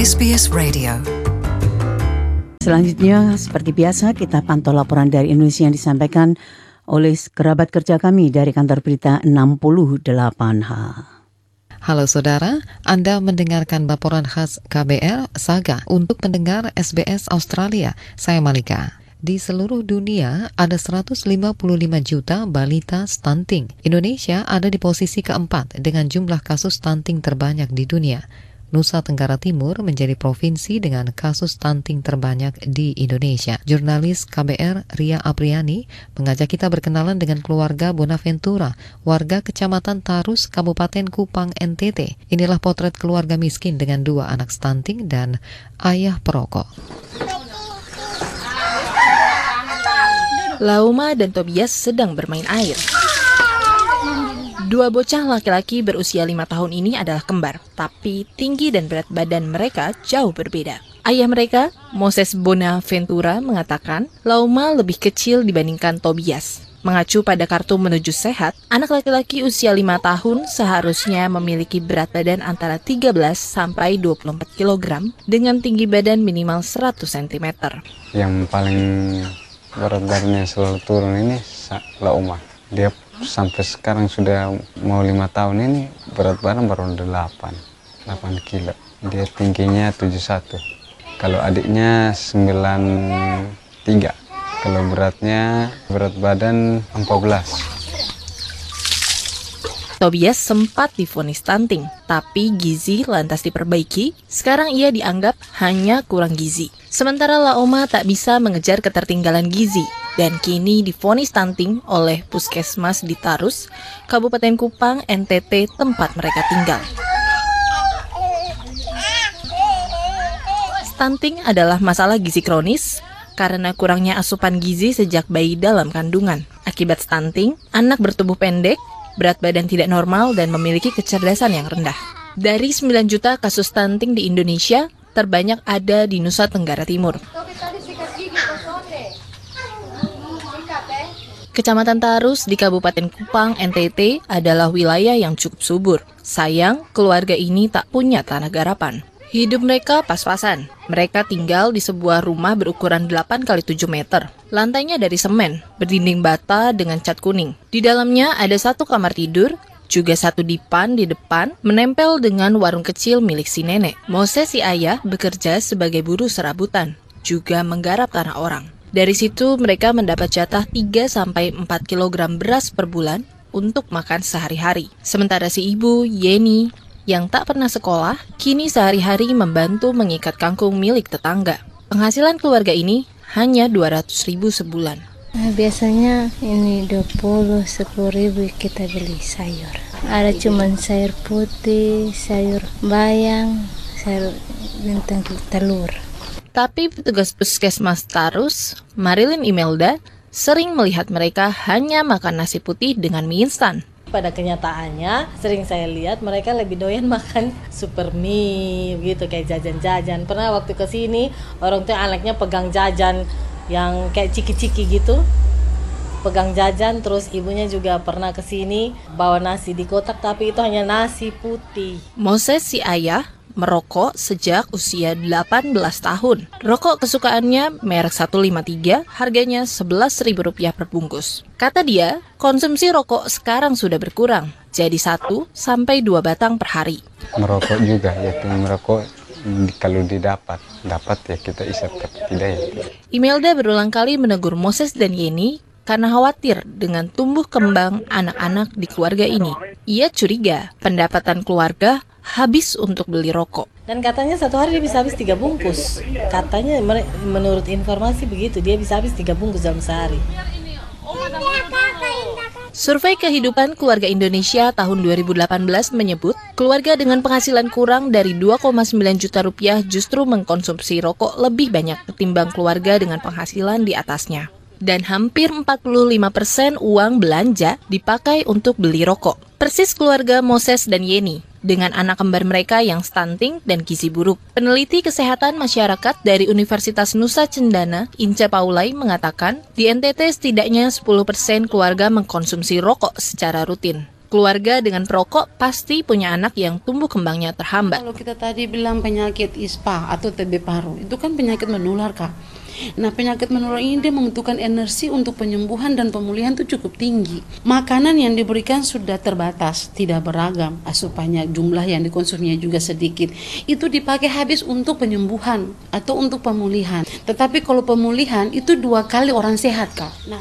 SBS Radio. Selanjutnya, seperti biasa, kita pantau laporan dari Indonesia yang disampaikan oleh kerabat kerja kami dari kantor berita 68H. Halo saudara, Anda mendengarkan laporan khas KBR Saga untuk pendengar SBS Australia. Saya Malika. Di seluruh dunia ada 155 juta balita stunting. Indonesia ada di posisi keempat dengan jumlah kasus stunting terbanyak di dunia. Nusa Tenggara Timur menjadi provinsi dengan kasus stunting terbanyak di Indonesia. Jurnalis KBR Ria Apriani mengajak kita berkenalan dengan keluarga Bonaventura, warga Kecamatan Tarus, Kabupaten Kupang, NTT. Inilah potret keluarga miskin dengan 2 anak stunting dan ayah perokok. Lauma dan Tobias sedang bermain air. 2 bocah laki-laki berusia 5 tahun ini adalah kembar, tapi tinggi dan berat badan mereka jauh berbeda. Ayah mereka, Moses Bonaventura, mengatakan Lauma lebih kecil dibandingkan Tobias. Mengacu pada kartu Menuju Sehat, anak laki-laki usia 5 tahun seharusnya memiliki berat badan antara 13 sampai 24 kg dengan tinggi badan minimal 100 cm. Yang paling berat badannya selalu turun ini Lauma. Dia sampai sekarang sudah mau 5 tahun ini berat badan baru 8 kilo. Dia tingginya 71. Kalau adiknya 93. Kalau berat badan 14. Tobias sempat divonis stunting, tapi gizi lantas diperbaiki. Sekarang ia dianggap hanya kurang gizi. Sementara Lauma tak bisa mengejar ketertinggalan gizi dan kini divonis stunting oleh Puskesmas di Tarus, Kabupaten Kupang, NTT, tempat mereka tinggal. Stunting adalah masalah gizi kronis karena kurangnya asupan gizi sejak bayi dalam kandungan. Akibat stunting, anak bertubuh pendek, berat badan tidak normal, dan memiliki kecerdasan yang rendah. Dari 9 juta kasus stunting di Indonesia, terbanyak ada di Nusa Tenggara Timur. Kecamatan Tarus di Kabupaten Kupang, NTT adalah wilayah yang cukup subur. Sayang, keluarga ini tak punya tanah garapan. Hidup mereka pas-pasan. Mereka tinggal di sebuah rumah berukuran 8x7 meter. Lantainya dari semen, berdinding bata dengan cat kuning. Di dalamnya ada 1 kamar tidur, juga 1 dipan di depan, menempel dengan warung kecil milik si nenek. Moses, si ayah, bekerja sebagai buruh serabutan, juga menggarap tanah orang. Dari situ mereka mendapat jatah 3-4 kg beras per bulan untuk makan sehari-hari. Sementara si ibu, Yeni, yang tak pernah sekolah, kini sehari-hari membantu mengikat kangkung milik tetangga. Penghasilan keluarga ini hanya 200.000 sebulan. Biasanya ini 10.000 kita beli sayur. Ada cuman sayur putih, sayur bayam, sayur bintang telur. Tapi petugas Puskesmas Tarus, Marilyn Imelda, sering melihat mereka hanya makan nasi putih dengan mie instan. Pada kenyataannya, sering saya lihat mereka lebih doyan makan super mie gitu, kayak jajan-jajan. Pernah waktu ke sini, orang tua anaknya pegang jajan yang kayak ciki-ciki gitu. Pegang jajan, terus ibunya juga pernah ke sini bawa nasi di kotak, tapi itu hanya nasi putih. Moses, si ayah, merokok sejak usia 18 tahun. Rokok kesukaannya merek 153, harganya Rp11.000 per bungkus. Kata dia, konsumsi rokok sekarang sudah berkurang, jadi 1-2 batang per hari. Merokok juga, ya merokok kalau dapat ya kita isap, tidak ya. Imelda berulang kali menegur Moses dan Yeni karena khawatir dengan tumbuh kembang anak-anak di keluarga ini. Ia curiga pendapatan keluarga habis untuk beli rokok. Dan katanya satu hari dia bisa habis 3 bungkus. Katanya menurut informasi begitu, dia bisa habis 3 bungkus dalam sehari. Survei kehidupan keluarga Indonesia tahun 2018 menyebut keluarga dengan penghasilan kurang dari 2,9 juta rupiah justru mengkonsumsi rokok lebih banyak ketimbang keluarga dengan penghasilan di atasnya. Dan hampir 45% uang belanja dipakai untuk beli rokok. Persis keluarga Moses dan Yeni, dengan anak kembar mereka yang stunting dan gizi buruk. Peneliti kesehatan masyarakat dari Universitas Nusa Cendana, Ince Paulai, mengatakan di NTT setidaknya 10% keluarga mengkonsumsi rokok secara rutin. Keluarga dengan perokok pasti punya anak yang tumbuh kembangnya terhambat. Kalau kita tadi bilang penyakit ISPA atau TB paru, itu kan penyakit menular, Kak. Nah, penyakit menular ini dia membutuhkan energi untuk penyembuhan dan pemulihan itu cukup tinggi. Makanan yang diberikan sudah terbatas, tidak beragam, asupannya jumlah yang dikonsumsinya juga sedikit. Itu dipakai habis untuk penyembuhan atau untuk pemulihan. Tetapi kalau pemulihan itu 2 kali orang sehat, Kak. Nah,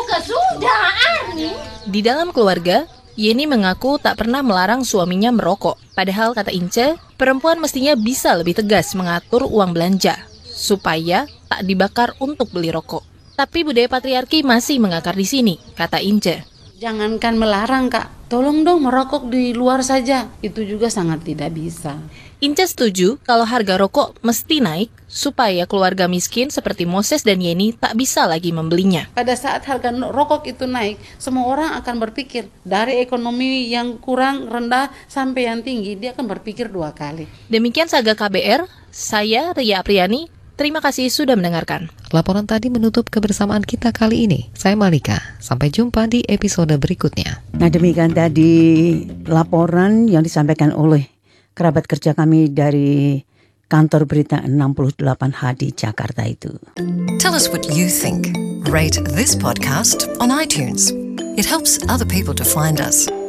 Di dalam keluarga, Yeni mengaku tak pernah melarang suaminya merokok. Padahal kata Ince, perempuan mestinya bisa lebih tegas mengatur uang belanja supaya tak dibakar untuk beli rokok. Tapi budaya patriarki masih mengakar di sini, kata Ince. jangankan melarang, Kak. Tolong dong merokok di luar saja. Itu juga sangat tidak bisa. Ince setuju kalau harga rokok mesti naik supaya keluarga miskin seperti Moses dan Yeni tak bisa lagi membelinya. Pada saat harga rokok itu naik, semua orang akan berpikir dari ekonomi yang kurang rendah sampai yang tinggi, dia akan berpikir 2 kali. Demikian Saga KBR, saya Ria Apriani. Terima kasih sudah mendengarkan. Laporan tadi menutup kebersamaan kita kali ini. Saya Malika. Sampai jumpa di episode berikutnya. Nah, demikian tadi laporan yang disampaikan oleh kerabat kerja kami dari kantor berita 68H di Jakarta itu. Tell us what you think. Rate this podcast on iTunes. It helps other people to find us.